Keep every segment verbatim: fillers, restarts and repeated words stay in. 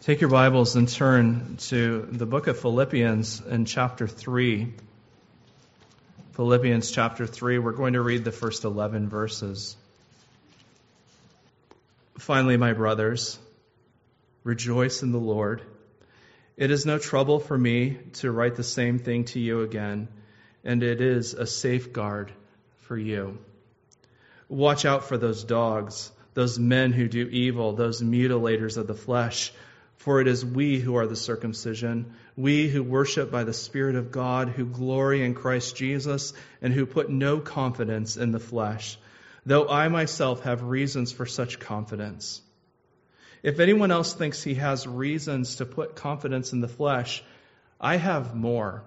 Take your Bibles and turn to the book of Philippians in chapter three. Philippians chapter three, we're going to read the first eleven verses. Finally, my brothers, rejoice in the Lord. It is no trouble for me to write the same thing to you again, and it is a safeguard for you. Watch out for those dogs, those men who do evil, those mutilators of the flesh. For it is we who are the circumcision, we who worship by the Spirit of God, who glory in Christ Jesus, and who put no confidence in the flesh, though I myself have reasons for such confidence. If anyone else thinks he has reasons to put confidence in the flesh, I have more.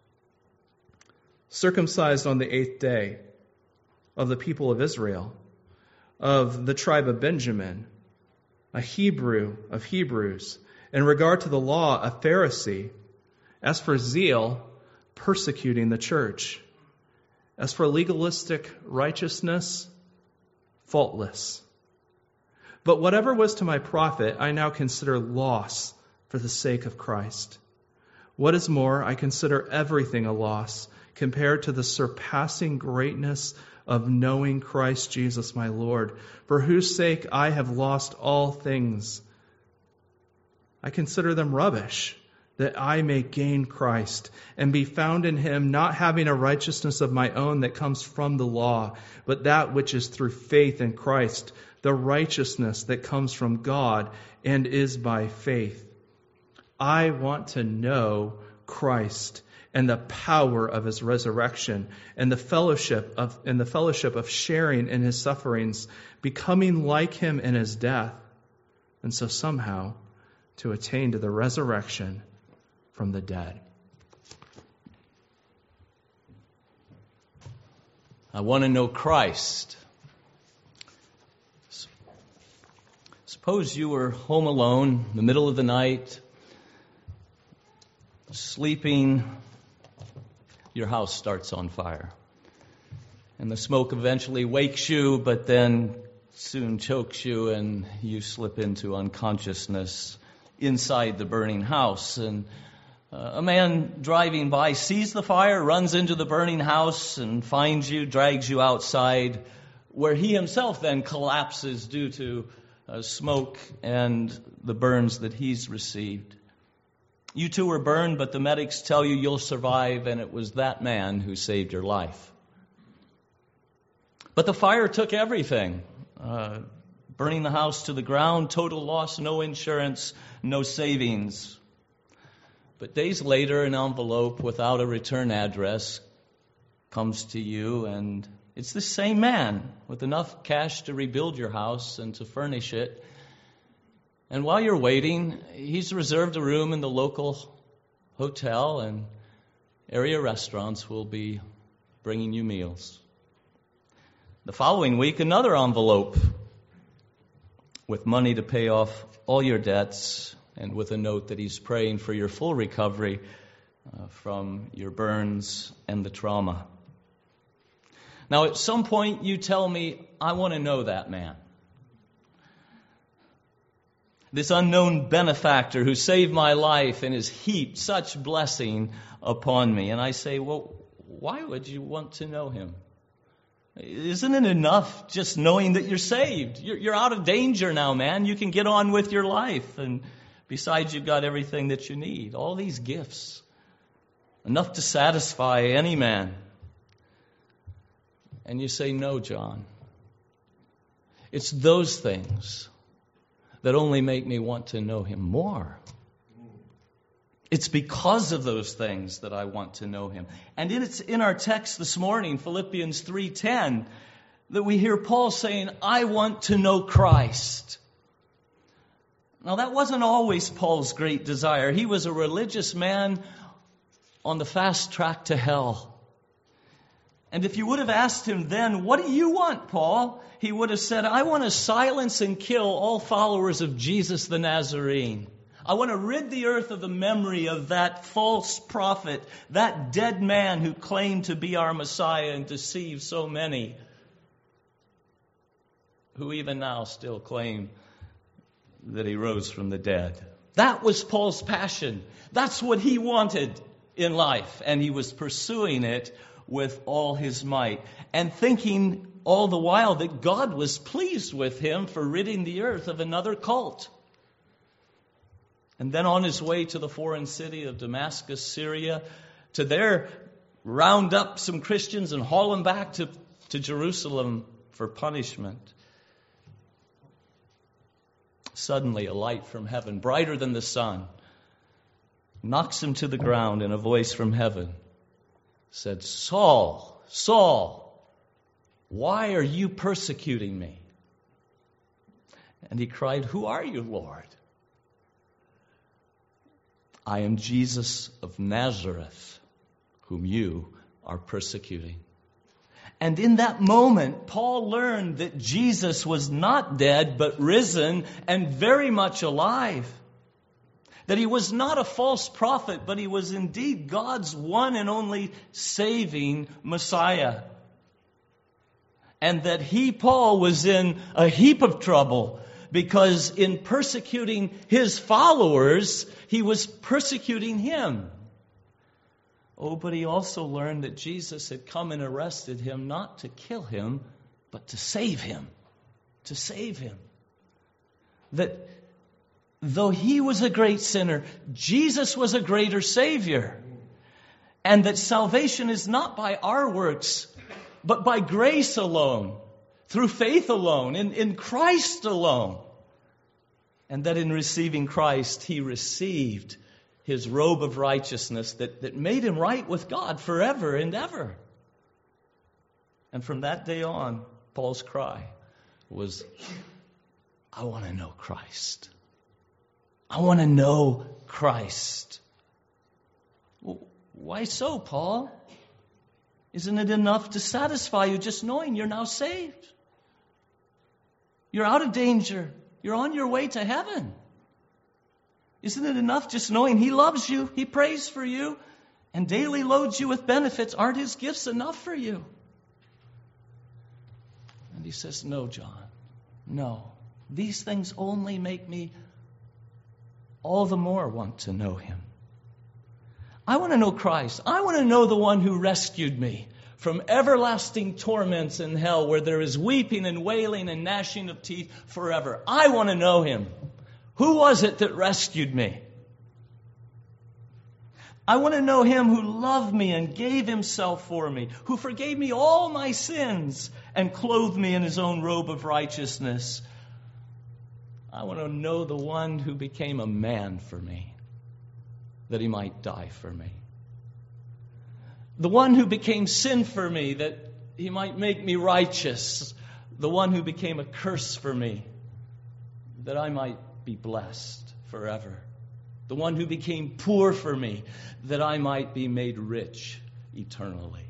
Circumcised on the eighth day, of the people of Israel, of the tribe of Benjamin, a Hebrew of Hebrews, in regard to the law, a Pharisee, as for zeal, persecuting the church, as for legalistic righteousness, faultless. But whatever was to my profit, I now consider loss for the sake of Christ. What is more, I consider everything a loss compared to the surpassing greatness of knowing Christ Jesus my Lord, for whose sake I have lost all things. I consider them rubbish, that I may gain Christ and be found in him, not having a righteousness of my own that comes from the law, but that which is through faith in Christ, the righteousness that comes from God and is by faith. I want to know Christ and the power of his resurrection, and the fellowship of and the fellowship of sharing in his sufferings, becoming like him in his death, and so somehow to attain to the resurrection from the dead. I want to know Christ. Suppose you were home alone in the middle of the night, sleeping. Your house starts on fire. And the smoke eventually wakes you, but then soon chokes you, and you slip into unconsciousness inside the burning house. And uh, a man driving by sees the fire, runs into the burning house, and finds you, drags you outside, where he himself then collapses due to uh, smoke and the burns that he's received. You two were burned, but the medics tell you you'll survive, and it was that man who saved your life. But the fire took everything, uh, burning the house to the ground, total loss, no insurance, no savings. But days later, an envelope without a return address comes to you, and it's the same man with enough cash to rebuild your house and to furnish it. And while you're waiting, he's reserved a room in the local hotel, and area restaurants will be bringing you meals. The following week, another envelope with money to pay off all your debts, and with a note that he's praying for your full recovery uh, from your burns and the trauma. Now, at some point, you tell me, I want to know that man. This unknown benefactor who saved my life and has heaped such blessing upon me. And I say, well, why would you want to know him? Isn't it enough just knowing that you're saved? You're, you're out of danger now, man. You can get on with your life. And besides, you've got everything that you need. All these gifts. Enough to satisfy any man. And you say, no, John. It's those things that only make me want to know him more. It's because of those things that I want to know him. And it's in our text this morning, Philippians three ten, that we hear Paul saying, I want to know Christ. Now, that wasn't always Paul's great desire. He was a religious man on the fast track to hell. And if you would have asked him then, what do you want, Paul? He would have said, I want to silence and kill all followers of Jesus the Nazarene. I want to rid the earth of the memory of that false prophet, that dead man who claimed to be our Messiah and deceived so many, who even now still claim that he rose from the dead. That was Paul's passion. That's what he wanted in life, and he was pursuing it with all his might, and thinking all the while that God was pleased with him for ridding the earth of another cult. And then on his way to the foreign city of Damascus, Syria, to there round up some Christians and haul them back to, to Jerusalem for punishment. Suddenly a light from heaven, brighter than the sun, knocks him to the ground, and a voice from heaven said, "Saul, Saul, why are you persecuting me?" And he cried, "Who are you, Lord?" "I am Jesus of Nazareth, whom you are persecuting." And in that moment, Paul learned that Jesus was not dead, but risen and very much alive. That he was not a false prophet, but he was indeed God's one and only saving Messiah. And that he, Paul, was in a heap of trouble, because in persecuting his followers, he was persecuting him. Oh, but he also learned that Jesus had come and arrested him not to kill him, but to save him. To save him. That though he was a great sinner, Jesus was a greater Savior. And that salvation is not by our works, but by grace alone, through faith alone, in, in Christ alone. And that in receiving Christ, he received his robe of righteousness that, that made him right with God forever and ever. And from that day on, Paul's cry was, "I want to know Christ. I want to know Christ." Well, why so, Paul? Isn't it enough to satisfy you just knowing you're now saved? You're out of danger. You're on your way to heaven. Isn't it enough just knowing he loves you, he prays for you, and daily loads you with benefits? Aren't his gifts enough for you? And he says, "No, John, no. These things only make me all the more want to know him. I want to know Christ. I want to know the one who rescued me from everlasting torments in hell, where there is weeping and wailing and gnashing of teeth forever. I want to know him. Who was it that rescued me? I want to know him who loved me and gave himself for me, who forgave me all my sins and clothed me in his own robe of righteousness. I want to know the one who became a man for me, that he might die for me. The one who became sin for me, that he might make me righteous. The one who became a curse for me, that I might be blessed forever. The one who became poor for me, that I might be made rich eternally.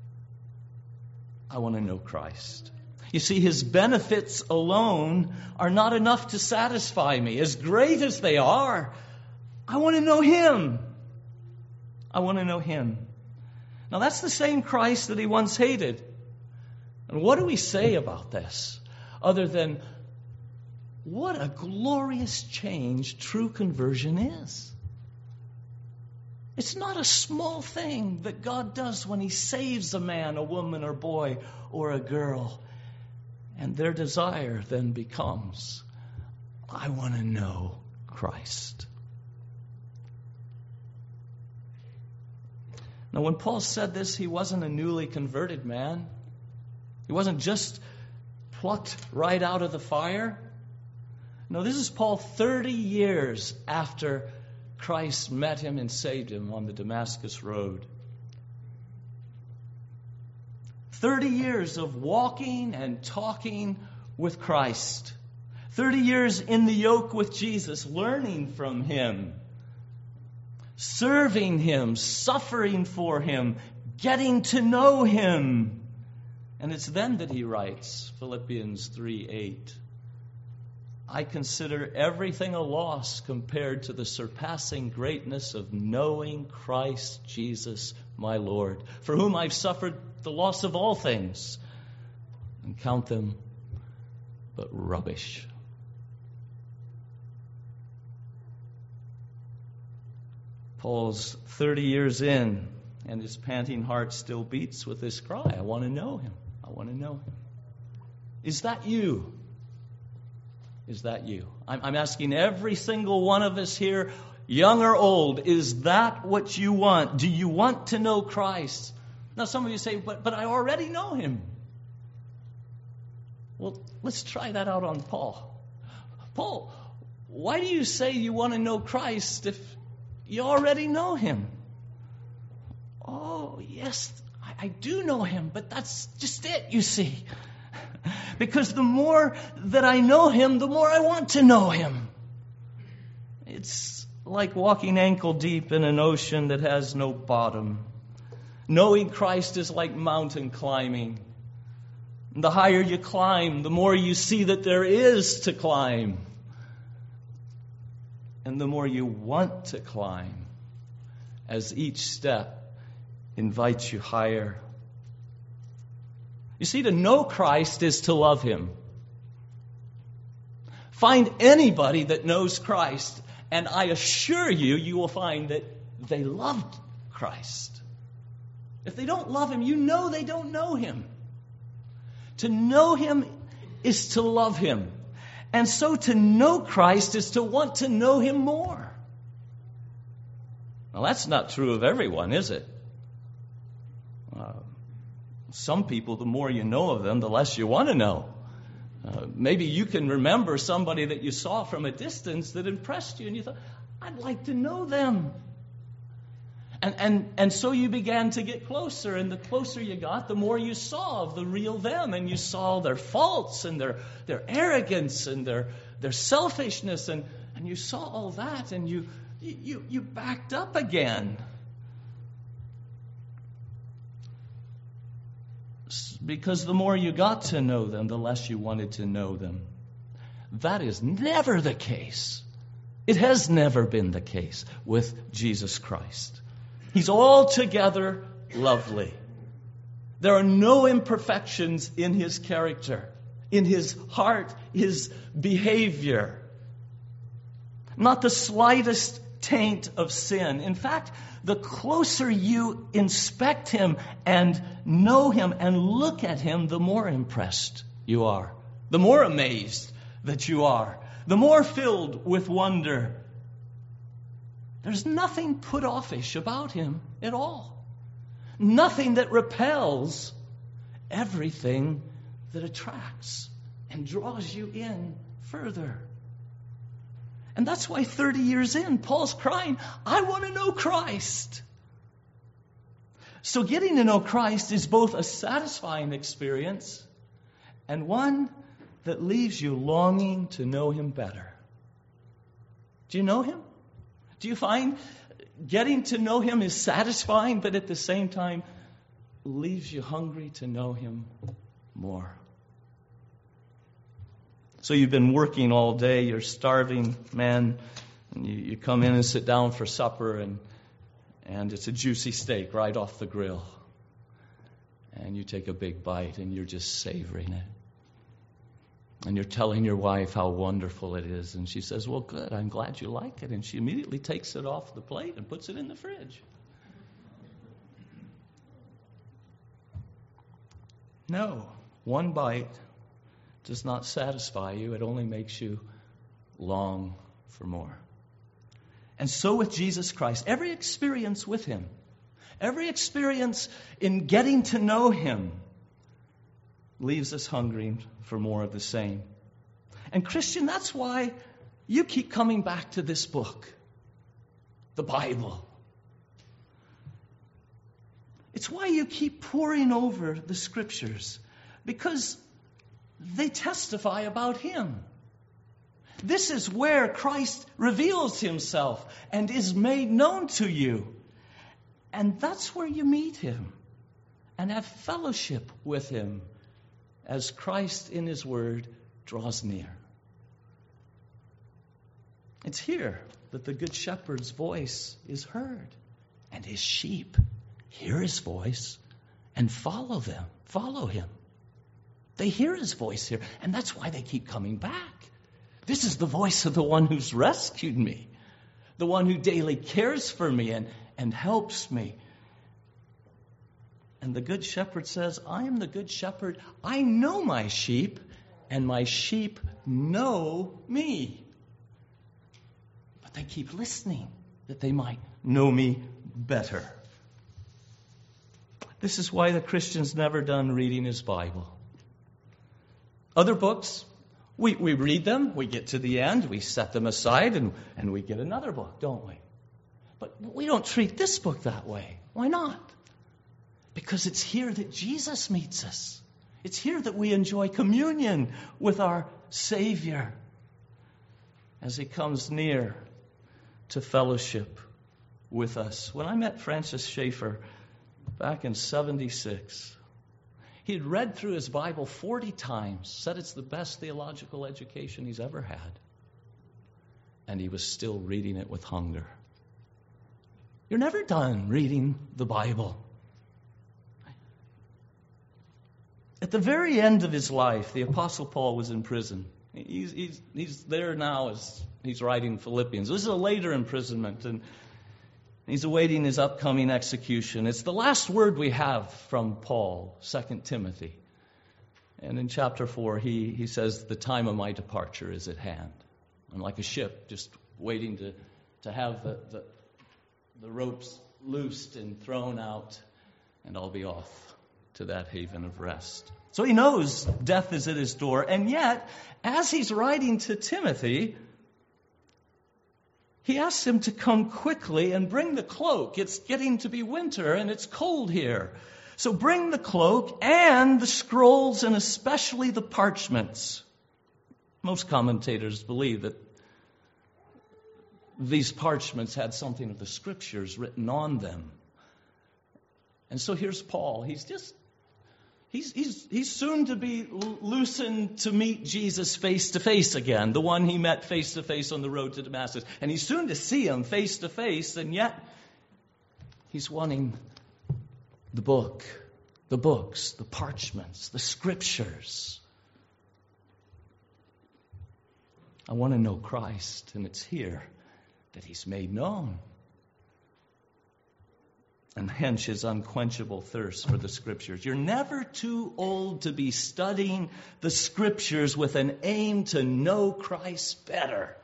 I want to know Christ. You see, his benefits alone are not enough to satisfy me. As great as they are, I want to know him. I want to know him. Now, that's the same Christ that he once hated. And what do we say about this? Other than, what a glorious change true conversion is. It's not a small thing that God does when he saves a man, a woman, or boy, or a girl. And their desire then becomes, I want to know Christ. Now, when Paul said this, he wasn't a newly converted man. He wasn't just plucked right out of the fire. No, this is Paul thirty years after Christ met him and saved him on the Damascus road. thirty years of walking and talking with Christ. thirty years in the yoke with Jesus, learning from him, serving him, suffering for him, getting to know him. And it's then that he writes, Philippians three eight, I consider everything a loss compared to the surpassing greatness of knowing Christ Jesus my Lord, for whom I've suffered the loss of all things, and count them but rubbish. Paul's thirty years in, and his panting heart still beats with this cry, I want to know him. I want to know him. Is that you? Is that you? I'm, I'm asking every single one of us here, young or old, is that what you want? Do you want to know Christ? Now some of you say, but, but I already know him. Well, let's try that out on Paul. Paul, why do you say you want to know Christ if you already know him? Oh, yes, I, I do know him, but that's just it, you see. Because the more that I know him, the more I want to know him. It's like walking ankle deep in an ocean that has no bottom. Knowing Christ is like mountain climbing. The higher you climb, the more you see that there is to climb. And the more you want to climb as each step invites you higher. You see, to know Christ is to love him. Find anybody that knows Christ, and I assure you, you will find that they loved Christ. If they don't love him, you know they don't know him. To know him is to love him. And so to know Christ is to want to know him more. Now that's not true of everyone, is it? Uh, some people, the more you know of them, the less you want to know. Uh, maybe you can remember somebody that you saw from a distance that impressed you and you thought, I'd like to know them. And, and and so you began to get closer, and the closer you got, the more you saw of the real them, and you saw their faults and their, their arrogance and their their selfishness, and, and you saw all that, and you you you backed up again. Because the more you got to know them, the less you wanted to know them. That is never the case. It has never been the case with Jesus Christ. He's altogether lovely. There are no imperfections in his character, in his heart, his behavior. Not the slightest taint of sin. In fact, the closer you inspect him and know him and look at him, the more impressed you are. The more amazed that you are. The more filled with wonder. There's nothing put offish about him at all. Nothing that repels. Everything that attracts and draws you in further. And that's why thirty years in, Paul's crying, I want to know Christ. So getting to know Christ is both a satisfying experience and one that leaves you longing to know him better. Do you know him? Do you find getting to know him is satisfying, but at the same time leaves you hungry to know him more? So you've been working all day, you're starving, man, and you, you come in and sit down for supper, and and it's a juicy steak right off the grill. And you take a big bite, and you're just savoring it. And you're telling your wife how wonderful it is. And she says, well, good, I'm glad you like it. And she immediately takes it off the plate and puts it in the fridge. No, one bite does not satisfy you. It only makes you long for more. And so with Jesus Christ, every experience with him, every experience in getting to know him leaves us hungering for more of the same. And Christian, that's why you keep coming back to this book, the Bible. It's why you keep poring over the Scriptures, because they testify about him. This is where Christ reveals himself and is made known to you. And that's where you meet him and have fellowship with him as Christ in his word draws near. It's here that the Good Shepherd's voice is heard, and his sheep hear his voice and follow them, follow him. They hear his voice here, and that's why they keep coming back. This is the voice of the one who's rescued me. the one who daily cares for me and, and helps me. And the Good Shepherd says, I am the Good Shepherd. I know my sheep, and my sheep know me. But they keep listening, that they might know me better. This is why the Christian's never done reading his Bible. Other books, we, we read them, we get to the end, we set them aside, and, and we get another book, don't we? But we don't treat this book that way. Why not? Because it's here that Jesus meets us. It's here that we enjoy communion with our Savior as He comes near to fellowship with us. When I met Francis Schaeffer back in seventy-six, he had read through his Bible forty times, said it's the best theological education he's ever had, and he was still reading it with hunger. You're never done reading the Bible. At the very end of his life, the Apostle Paul was in prison. He's, he's, he's there now as he's writing Philippians. This is a later imprisonment, and he's awaiting his upcoming execution. It's the last word we have from Paul, Second Timothy. And in chapter four, he, he says, the time of my departure is at hand. I'm like a ship just waiting to, to have the, the, the ropes loosed and thrown out, and I'll be off to that haven of rest. So he knows death is at his door, and yet, as he's writing to Timothy, he asks him to come quickly and bring the cloak. It's getting to be winter, and it's cold here. So bring the cloak and the scrolls, and especially the parchments. Most commentators believe that these parchments had something of the Scriptures written on them. And so here's Paul. He's just He's, he's, he's soon to be loosened to meet Jesus face to face again, the one he met face to face on the road to Damascus. And he's soon to see him face to face, and yet he's wanting the book, the books, the parchments, the Scriptures. I want to know Christ, and it's here that he's made known. And hence his unquenchable thirst for the Scriptures. You're never too old to be studying the Scriptures with an aim to know Christ better.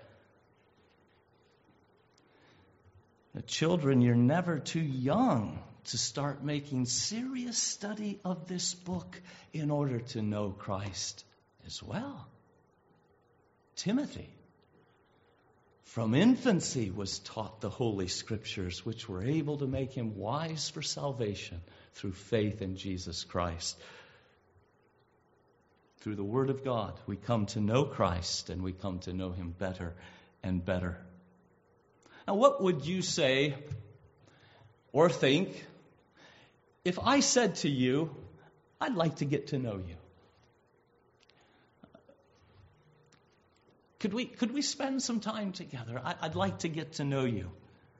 The children, you're never too young to start making serious study of this book in order to know Christ as well. Timothy, from infancy was taught the Holy Scriptures, which were able to make him wise for salvation through faith in Jesus Christ. Through the Word of God, we come to know Christ, and we come to know Him better and better. Now, what would you say or think if I said to you, I'd like to get to know you? Could we, could we spend some time together? I, I'd like to get to know you.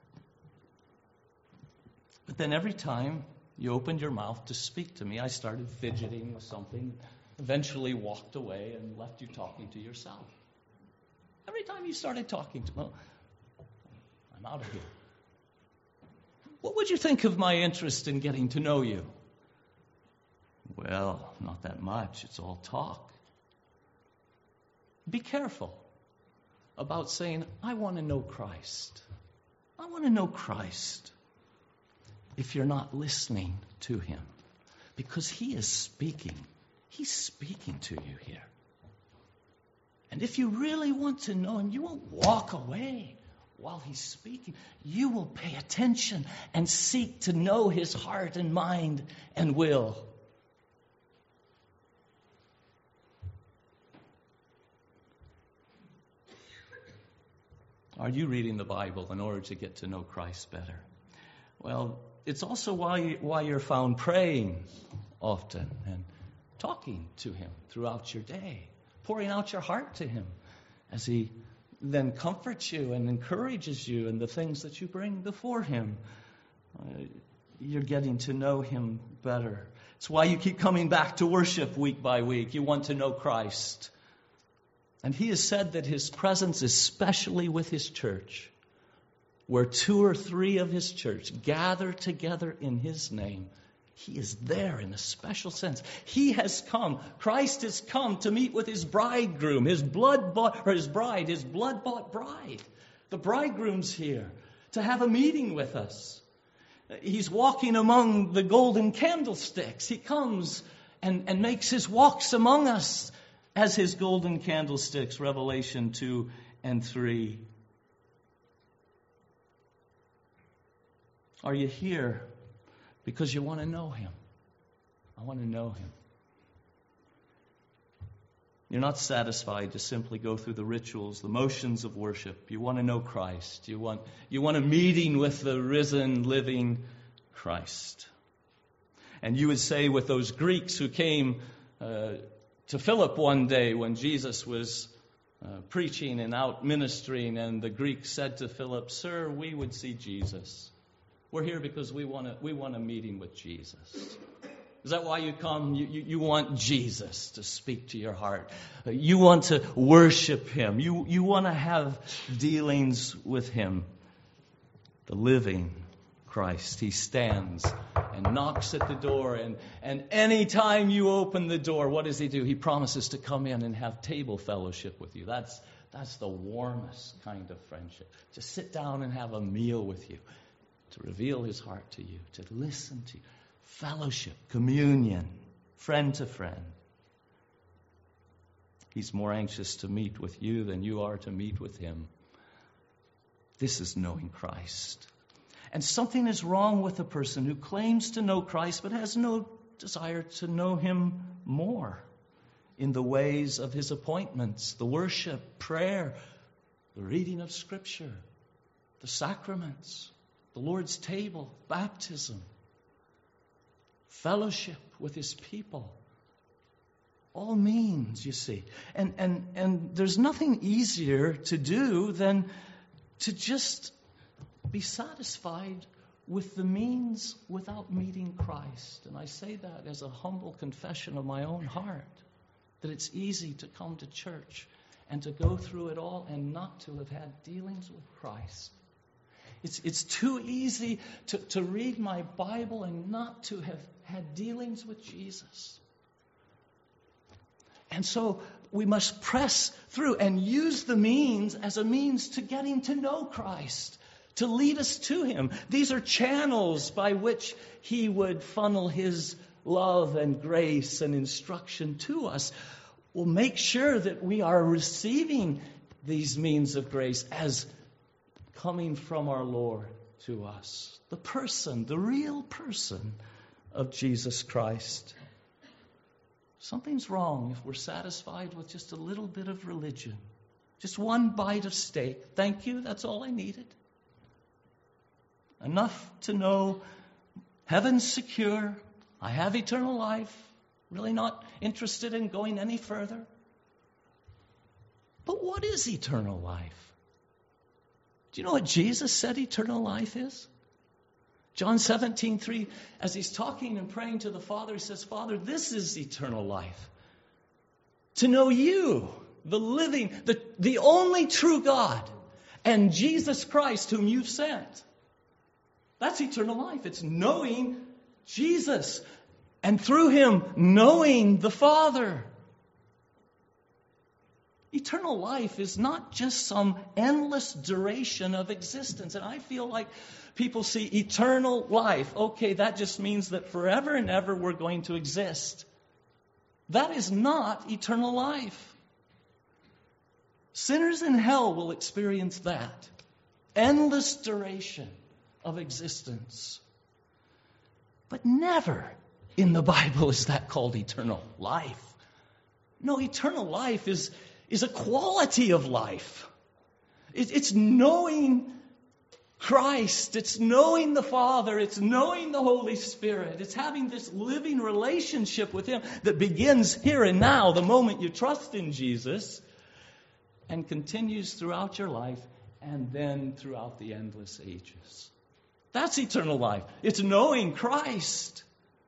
But then every time you opened your mouth to speak to me, I started fidgeting with something, eventually walked away and left you talking to yourself. Every time you started talking to me, well, I'm out of here. What would you think of my interest in getting to know you? Well, not that much. It's all talk. Be careful about saying, I want to know Christ. I want to know Christ. If you're not listening to Him. Because He is speaking. He's speaking to you here. And if you really want to know Him, you won't walk away while He's speaking. You will pay attention and seek to know His heart and mind and will. Are you reading the Bible in order to get to know Christ better? Well, it's also why, why you're found praying often and talking to Him throughout your day, pouring out your heart to Him as He then comforts you and encourages you in the things that you bring before Him. Uh, you're getting to know Him better. It's why you keep coming back to worship week by week. You want to know Christ. And He has said that His presence is specially with His church. where two or three of his church gather together in his name, he is there in a special sense. He has come. Christ has come to meet with his bridegroom, his blood-bought, or his bride, his blood-bought bride. The bridegroom's here to have a meeting with us. He's walking among the golden candlesticks. He comes and, and makes his walks among us as his golden candlesticks, Revelation two and three. Are you here because you want to know him? I want to know him. You're not satisfied to simply go through the rituals, the motions of worship. You want to know Christ. You want, you want a meeting with the risen, living Christ. And you would say with those Greeks who came uh, to Philip one day when Jesus was uh, preaching and out ministering, and the Greeks said to Philip, "Sir, we would see Jesus. We're here because we want to we want a meeting with Jesus." Is that why you come? You, you, you want Jesus to speak to your heart. You want to worship him. You, you want to have dealings with him. The living Christ. He stands and knocks at the door. And, and any time you open the door, what does he do? He promises to come in and have table fellowship with you. That's, that's the warmest kind of friendship. To sit down and have a meal with you. To reveal his heart to you. To listen to you. Fellowship, communion, friend to friend. He's more anxious to meet with you than you are to meet with him. This is knowing Christ. And something is wrong with a person who claims to know Christ but has no desire to know him more in the ways of his appointments, the worship, prayer, the reading of Scripture, the sacraments, the Lord's table, baptism. Fellowship with his people. All means, you see. And, and, and there's nothing easier to do than to just be satisfied with the means without meeting Christ. And I say that as a humble confession of my own heart, that it's easy to come to church and to go through it all and not to have had dealings with Christ. It's, it's too easy to, to read my Bible and not to have had dealings with Jesus. And so we must press through and use the means as a means to getting to know Christ, to lead us to him. These are channels by which he would funnel his love and grace and instruction to us. We'll make sure that we are receiving these means of grace as coming from our Lord to us. The person, the real person of Jesus Christ. Something's wrong if we're satisfied with just a little bit of religion. Just one bite of steak. Thank you, that's all I needed. Enough to know heaven's secure. I have eternal life. Really not interested in going any further. But what is eternal life? Do you know what Jesus said eternal life is? John seventeen three, as he's talking and praying to the Father, he says, "Father, this is eternal life. To know you, the living, the, the only true God, and Jesus Christ whom you've sent." That's eternal life. It's knowing Jesus, and through him, knowing the Father. Eternal life is not just some endless duration of existence. And I feel like people see eternal life. Okay, that just means that forever and ever we're going to exist. That is not eternal life. Sinners in hell will experience that. Endless duration of existence. But never in the Bible is that called eternal life. No, eternal life is is a quality of life. It, it's knowing Christ. It's knowing the Father. It's knowing the Holy Spirit. It's having this living relationship with him that begins here and now, the moment you trust in Jesus, and continues throughout your life and then throughout the endless ages. That's eternal life. It's knowing Christ.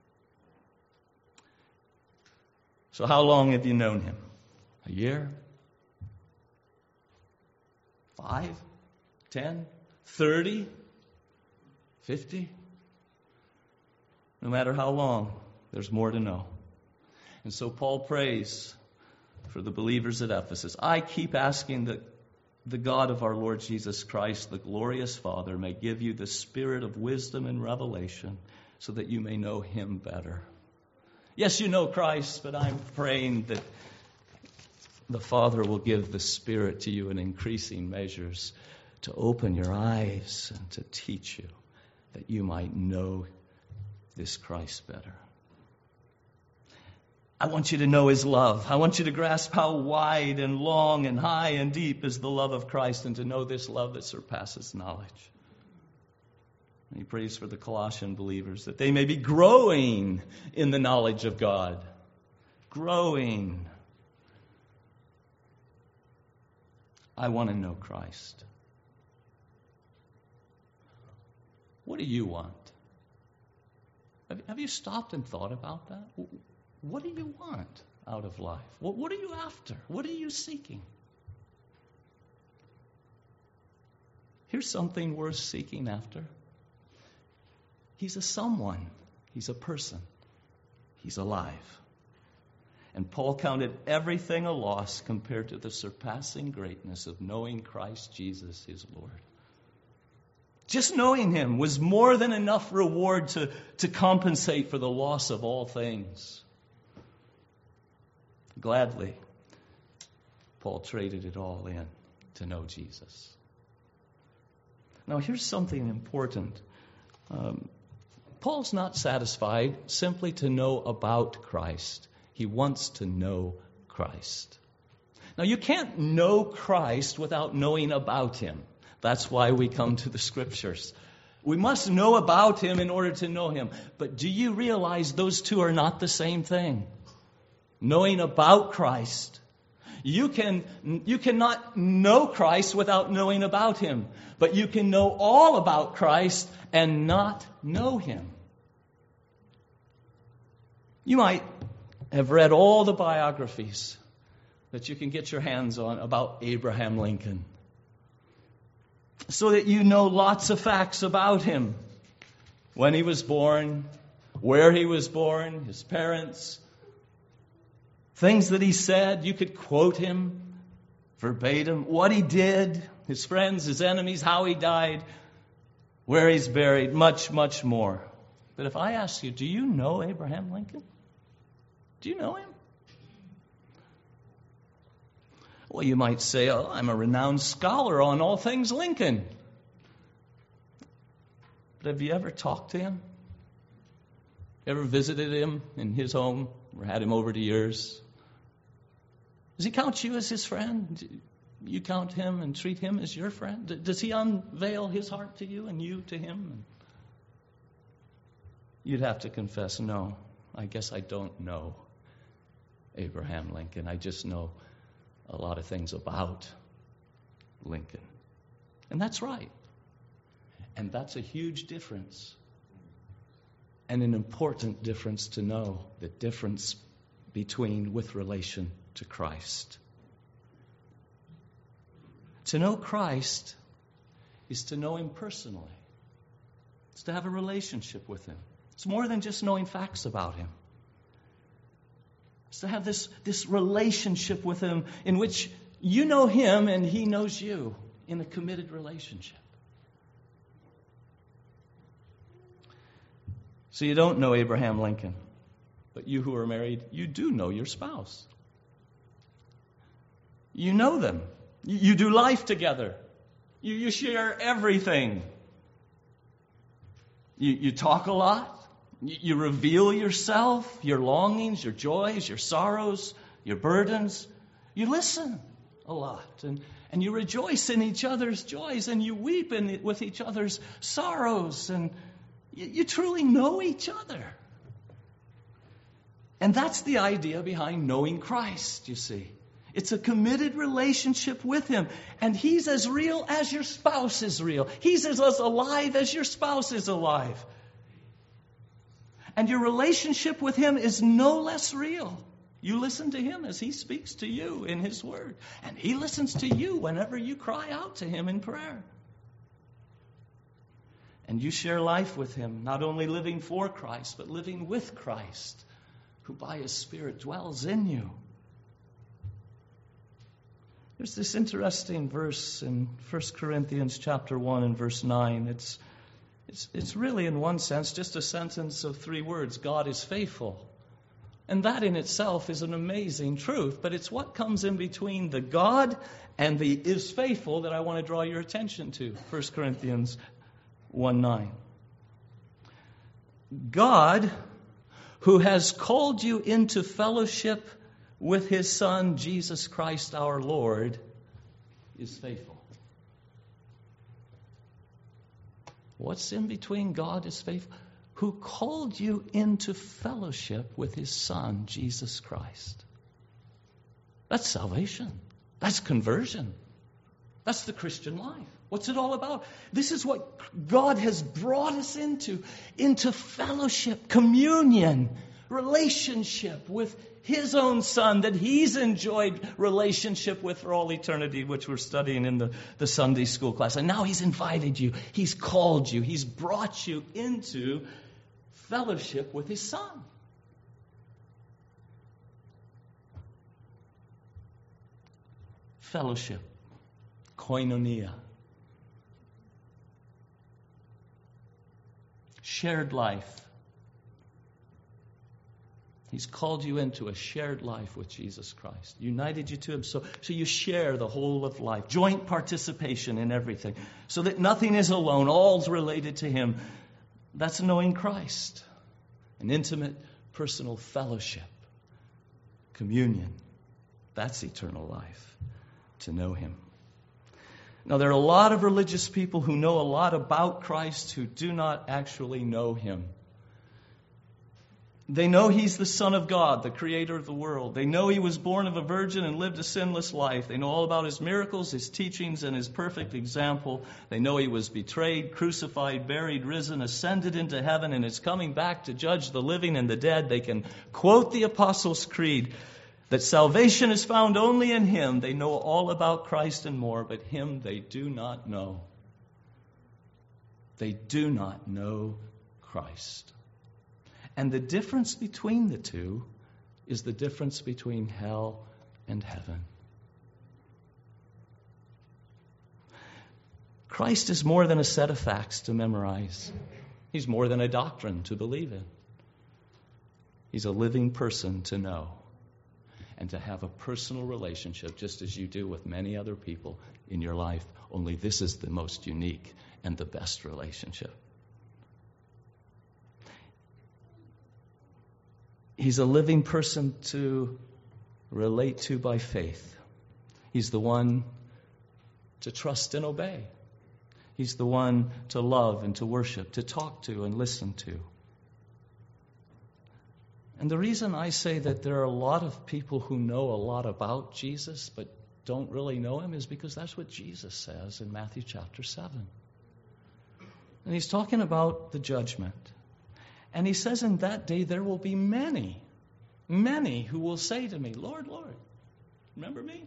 So how long have you known him? A year? Five? Ten? thirty, fifty? No matter how long, there's more to know. And so Paul prays for the believers at Ephesus. I keep asking that the God of our Lord Jesus Christ, the glorious Father, may give you the spirit of wisdom and revelation so that you may know Him better. Yes, you know Christ, but I'm praying that the Father will give the Spirit to you in increasing measures to open your eyes and to teach you that you might know this Christ better. I want you to know His love. I want you to grasp how wide and long and high and deep is the love of Christ, and to know this love that surpasses knowledge. And he prays for the Colossian believers that they may be growing in the knowledge of God. Growing. I want to know Christ. What do you want? Have you stopped and thought about that? What do you want out of life? What are you after? What are you seeking? Here's something worth seeking after. He's a someone. He's a person. He's alive. And Paul counted everything a loss compared to the surpassing greatness of knowing Christ Jesus, his Lord. Just knowing Him was more than enough reward to, to compensate for the loss of all things. Gladly, Paul traded it all in to know Jesus. Now, here's something important. Um, Paul's not satisfied simply to know about Christ. He wants to know Christ. Now, you can't know Christ without knowing about Him. That's why we come to the Scriptures. We must know about Him in order to know Him. But do you realize those two are not the same thing? Knowing about Christ. You can, you cannot know Christ without knowing about Him. But you can know all about Christ and not know Him. You might have read all the biographies that you can get your hands on about Abraham Lincoln, so that you know lots of facts about him. When he was born, where he was born, his parents, things that he said. You could quote him verbatim, what he did, his friends, his enemies, how he died, where he's buried, much, much more. But if I ask you, do you know Abraham Lincoln? Do you know him? Well, you might say, oh, I'm a renowned scholar on all things Lincoln. But have you ever talked to him? Ever visited him in his home or had him over to yours? Does he count you as his friend? Do you count him and treat him as your friend? Does he unveil his heart to you and you to him? You'd have to confess, no, I guess I don't know Abraham Lincoln. I just know a lot of things about Lincoln. And that's right. And that's a huge difference. And an important difference to know, the difference between with relation to Christ. To know Christ is to know Him personally. It's to have a relationship with Him. It's more than just knowing facts about Him. It's to have this, this relationship with Him in which you know Him and He knows you in a committed relationship. So you don't know Abraham Lincoln, but you who are married, you do know your spouse. You know them. You, you do life together. You, you share everything. You, you talk a lot. You, you reveal yourself, your longings, your joys, your sorrows, your burdens. You listen a lot. And, and you rejoice in each other's joys. And you weep in, with each other's sorrows. And you, you truly know each other. And that's the idea behind knowing Christ, you see. It's a committed relationship with Him. And He's as real as your spouse is real. He's as alive as your spouse is alive. And your relationship with Him is no less real. You listen to Him as He speaks to you in His Word. And He listens to you whenever you cry out to Him in prayer. And you share life with him, not only living for Christ, but living with Christ, who by his Spirit dwells in you. There's this interesting verse in First Corinthians chapter one and verse nine. It's, it's, it's really, in one sense, just a sentence of three words: God is faithful. And that in itself is an amazing truth, but it's what comes in between the God and the is faithful that I want to draw your attention to. First Corinthians one nine. God, who has called you into fellowship with his Son, Jesus Christ our Lord, is faithful. What's in between God is faithful? Who called you into fellowship with his Son, Jesus Christ. That's salvation. That's conversion. That's the Christian life. What's it all about? This is what God has brought us into, into fellowship, communion, relationship with his own Son that he's enjoyed relationship with for all eternity, which we're studying in the, the Sunday school class. And now he's invited you. He's called you. He's brought you into fellowship with his Son. Fellowship. Koinonia. Shared life. He's called you into a shared life with Jesus Christ, united you to him, so, so you share the whole of life, joint participation in everything, so that nothing is alone, all's related to him. That's knowing Christ, an intimate, personal fellowship, communion. That's eternal life, to know him. Now, there are a lot of religious people who know a lot about Christ who do not actually know him. They know he's the Son of God, the creator of the world. They know he was born of a virgin and lived a sinless life. They know all about his miracles, his teachings, and his perfect example. They know he was betrayed, crucified, buried, risen, ascended into heaven, and is coming back to judge the living and the dead. They can quote the Apostles' Creed that salvation is found only in him. They know all about Christ and more, but him they do not know. They do not know Christ. And the difference between the two is the difference between hell and heaven. Christ is more than a set of facts to memorize. He's more than a doctrine to believe in. He's a living person to know and to have a personal relationship, just as you do with many other people in your life. Only this is the most unique and the best relationship. He's a living person to relate to by faith. He's the one to trust and obey. He's the one to love and to worship, to talk to and listen to. And the reason I say that there are a lot of people who know a lot about Jesus but don't really know him is because that's what Jesus says in Matthew chapter seven. And he's talking about the judgment. And he says in that day there will be many, many who will say to me, Lord, Lord, remember me?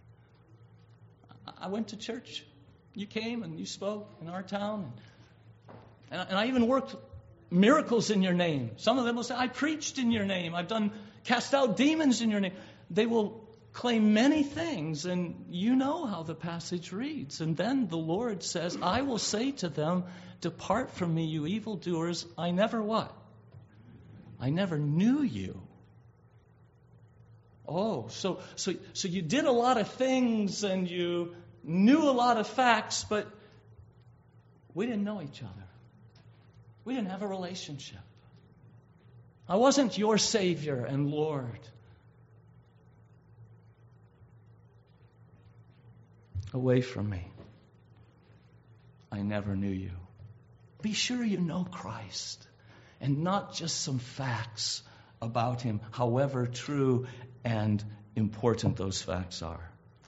I went to church. You came and you spoke in our town. And, and I even worked miracles in your name. Some of them will say, I preached in your name. I've done cast out demons in your name. They will claim many things, and you know how the passage reads. And then the Lord says, I will say to them, depart from me, you evildoers. I never what? I never knew you. Oh, so so so you did a lot of things and you knew a lot of facts, but we didn't know each other. We didn't have a relationship. I wasn't your Savior and Lord. Away from me. I never knew you. Be sure you know Christ and not just some facts about him, however true and important those facts are.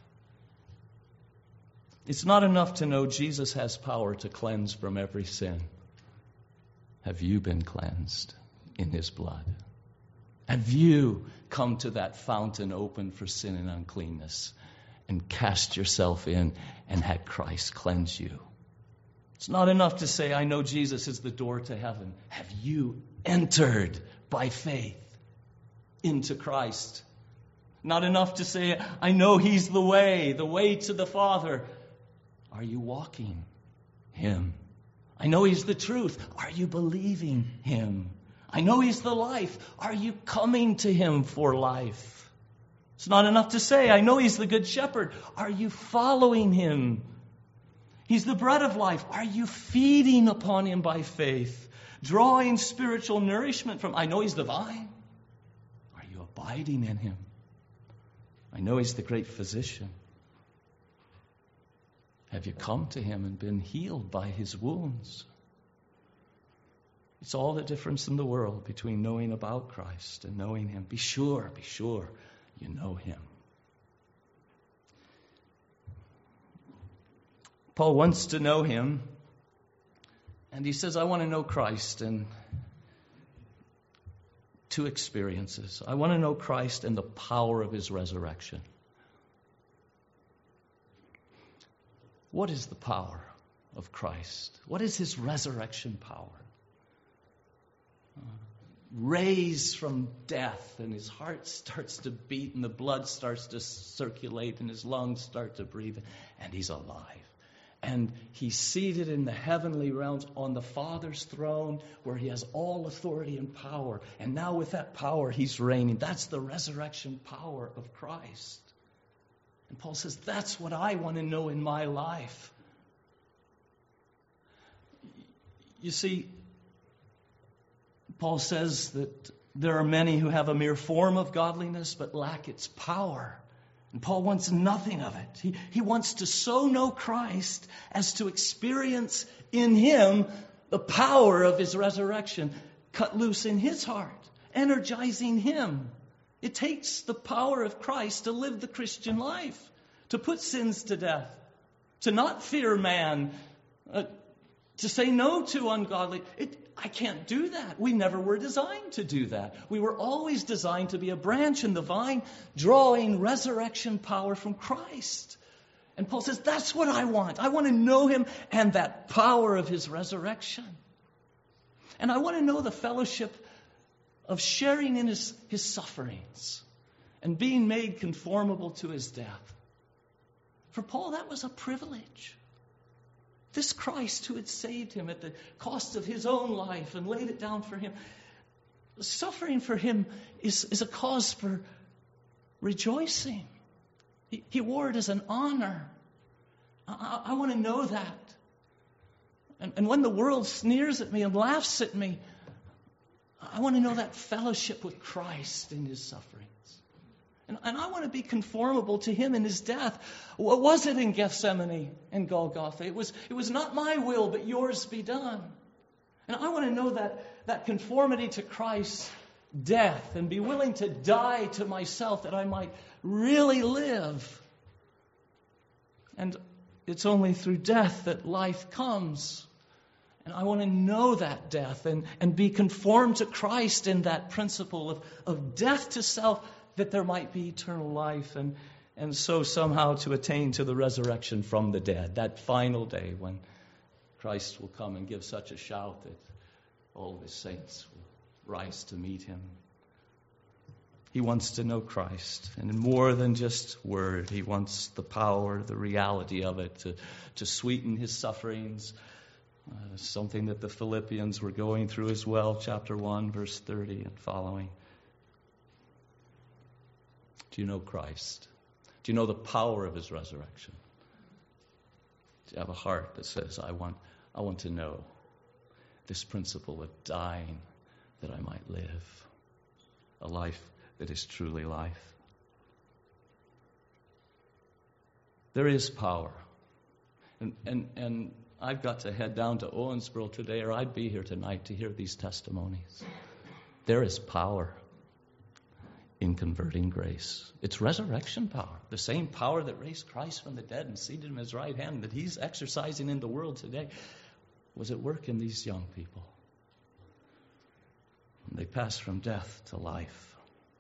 It's not enough to know Jesus has power to cleanse from every sin. Have you been cleansed in his blood? Have you come to that fountain open for sin and uncleanness and cast yourself in and had Christ cleanse you? It's not enough to say, I know Jesus is the door to heaven. Have you entered by faith into Christ? Not enough to say, I know He's the way, the way to the Father. Are you walking Him? I know He's the truth. Are you believing Him? I know He's the life. Are you coming to Him for life? It's not enough to say, I know He's the good shepherd. Are you following Him? He's the bread of life. Are you feeding upon Him by faith? Drawing spiritual nourishment from, I know He's the vine. Are you abiding in Him? I know He's the great physician. Have you come to Him and been healed by His wounds? It's all the difference in the world between knowing about Christ and knowing Him. Be sure, be sure you know Him. Paul wants to know Him, and he says, I want to know Christ in two experiences. I want to know Christ and the power of His resurrection. What is the power of Christ? What is His resurrection power? Uh, raised from death, and His heart starts to beat, and the blood starts to circulate, and His lungs start to breathe, and He's alive. And He's seated in the heavenly realms on the Father's throne, where He has all authority and power. And now with that power, He's reigning. That's the resurrection power of Christ. And Paul says, that's what I want to know in my life. You see, Paul says that there are many who have a mere form of godliness but lack its power. And Paul wants nothing of it. He, he wants to so know Christ as to experience in Him the power of His resurrection cut loose in his heart, energizing him. It takes the power of Christ to live the Christian life, to put sins to death, to not fear man, uh, to say no to ungodly. It, I can't do that. We never were designed to do that. We were always designed to be a branch in the vine, drawing resurrection power from Christ. And Paul says, that's what I want. I want to know him and that power of his resurrection. And I want to know the fellowship of sharing in his, his sufferings and being made conformable to his death. For Paul, that was a privilege. This Christ who had saved him at the cost of his own life and laid it down for him, suffering for him is, is a cause for rejoicing. He, he wore it as an honor. I, I want to know that. And, and when the world sneers at me and laughs at me, I want to know that fellowship with Christ in his sufferings. And, and I want to be conformable to him in his death. What was it in Gethsemane and Golgotha? It was, it was not my will, but yours be done. And I want to know that, that conformity to Christ's death and be willing to die to myself that I might really live. And it's only through death that life comes. And I want to know that death and, and be conformed to Christ in that principle of, of death to self, that there might be eternal life, and, and so somehow to attain to the resurrection from the dead, that final day when Christ will come and give such a shout that all of his saints will rise to meet him. He wants to know Christ, and in more than just word, he wants the power, the reality of it, to, to sweeten his sufferings, uh, something that the Philippians were going through as well, chapter one, verse thirty and following. Do you know Christ? Do you know the power of his resurrection? Do you have a heart that says, I want, I want to know this principle of dying that I might live a life that is truly life? There is power. And, and, and I've got to head down to Owensboro today, or I'd be here tonight to hear these testimonies. There is power in converting grace. It's resurrection power. The same power that raised Christ from the dead and seated him at his right hand that he's exercising in the world today was at work in these young people. And they passed from death to life.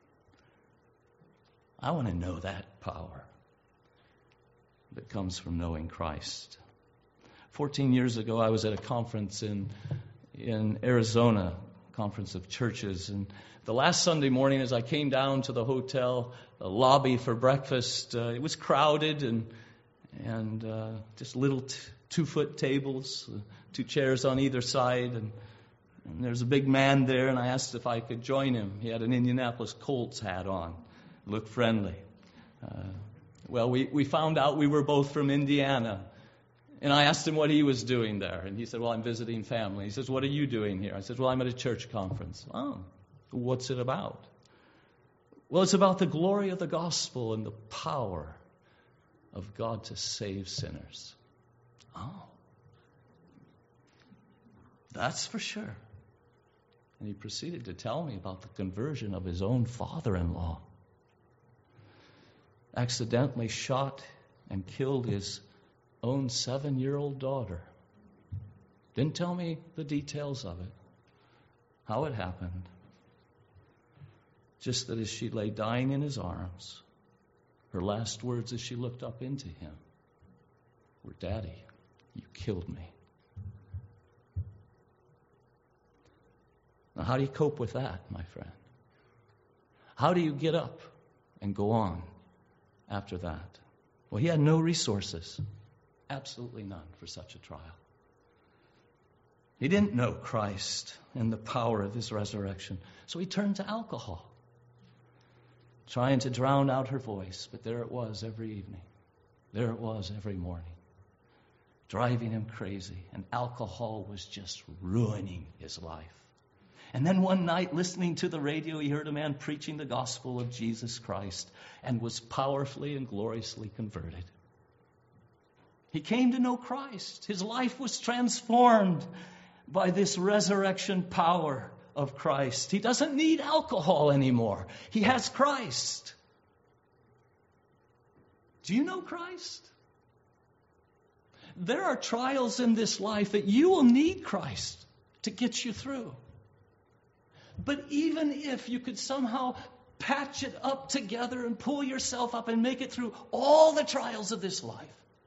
I want to know that power that comes from knowing Christ. fourteen years ago, I was at a conference in in Arizona, conference of churches, and the last Sunday morning as I came down to the hotel the lobby for breakfast, uh, it was crowded and and uh, just little t- two-foot tables, uh, two chairs on either side, and, and there's a big man there, and I asked if I could join him. He had an Indianapolis Colts hat on, looked friendly. Uh, well, we, we found out we were both from Indiana, and I asked him what he was doing there, and he said, well, I'm visiting family. He says, what are you doing here? I said, well, I'm at a church conference. Oh, what's it about? Well, it's about the glory of the gospel and the power of God to save sinners. Oh, that's for sure. And he proceeded to tell me about the conversion of his own father-in-law. Accidentally shot and killed his own seven-year-old daughter. Didn't tell me the details of it, how it happened. Just that as she lay dying in his arms, her last words as she looked up into him were, Daddy, you killed me. Now, how do you cope with that, my friend? How do you get up and go on after that? Well, he had no resources, absolutely none for such a trial. He didn't know Christ and the power of his resurrection, so he turned to alcohol, trying to drown out her voice, but there it was every evening. There it was every morning, driving him crazy, and alcohol was just ruining his life. And then one night, listening to the radio, he heard a man preaching the gospel of Jesus Christ and was powerfully and gloriously converted. He came to know Christ. His life was transformed by this resurrection power of Christ. He doesn't need alcohol anymore. He has Christ. Do you know Christ? There are trials in this life that you will need Christ to get you through. But even if you could somehow patch it up together and pull yourself up and make it through all the trials of this life,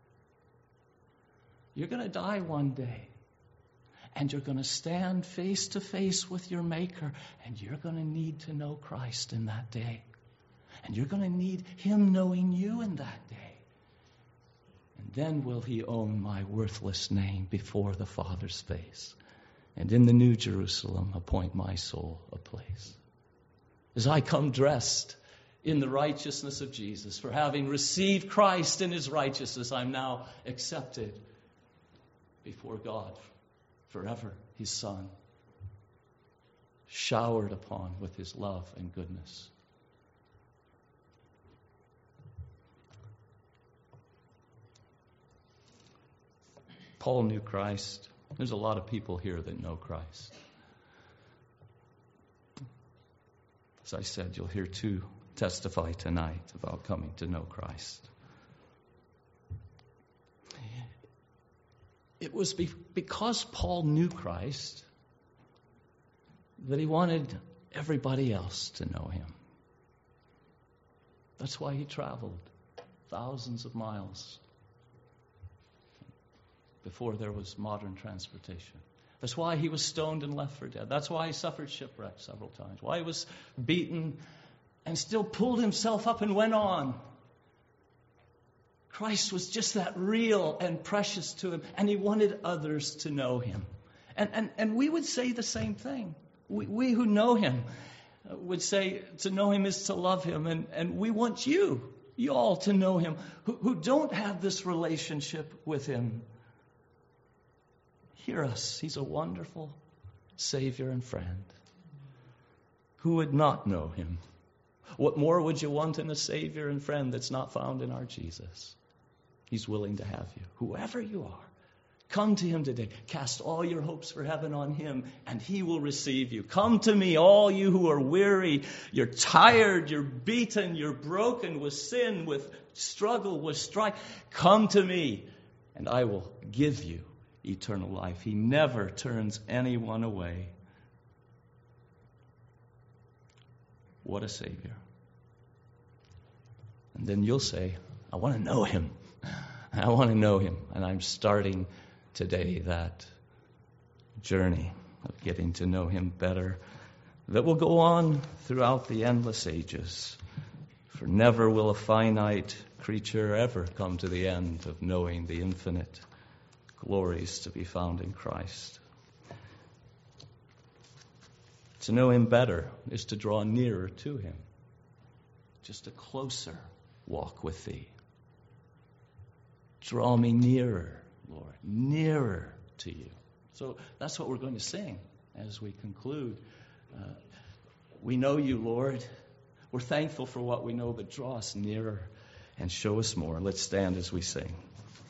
you're going to die one day. And you're going to stand face to face with your Maker. And you're going to need to know Christ in that day. And you're going to need Him knowing you in that day. And then will He own my worthless name before the Father's face. And in the New Jerusalem appoint my soul a place. As I come dressed in the righteousness of Jesus, for having received Christ in His righteousness, I'm now accepted before God. Forever, His Son, showered upon with His love and goodness. Paul knew Christ. There's a lot of people here that know Christ. As I said, you'll hear two testify tonight about coming to know Christ. It was be- because Paul knew Christ that he wanted everybody else to know Him. That's why he traveled thousands of miles before there was modern transportation. That's why he was stoned and left for dead. That's why he suffered shipwreck several times. Why he was beaten and still pulled himself up and went on. Christ was just that real and precious to him, and he wanted others to know Him. And and, and we would say the same thing. We, we who know Him would say to know Him is to love Him, and, and we want you, you all, to know Him, who, who don't have this relationship with Him. Hear us. He's a wonderful Savior and friend. Who would not know Him? What more would you want in a Savior and friend that's not found in our Jesus? He's willing to have you. Whoever you are, come to Him today. Cast all your hopes for heaven on Him, and He will receive you. Come to me, all you who are weary. You're tired, you're beaten, you're broken with sin, with struggle, with strife. Come to me, and I will give you eternal life. He never turns anyone away. What a Savior. And then you'll say, I want to know Him. I want to know Him. And I'm starting today that journey of getting to know him better that will go on throughout the endless ages. For never will a finite creature ever come to the end of knowing the infinite glories to be found in Christ. To know him better is to draw nearer to him. Just a closer walk with thee. Draw me nearer, Lord, nearer to you. So that's what we're going to sing as we conclude. Uh, we know you, Lord. We're thankful for what we know, but draw us nearer and show us more. Let's stand as we sing.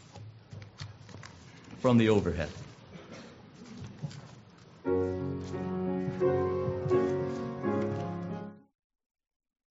From the overhead.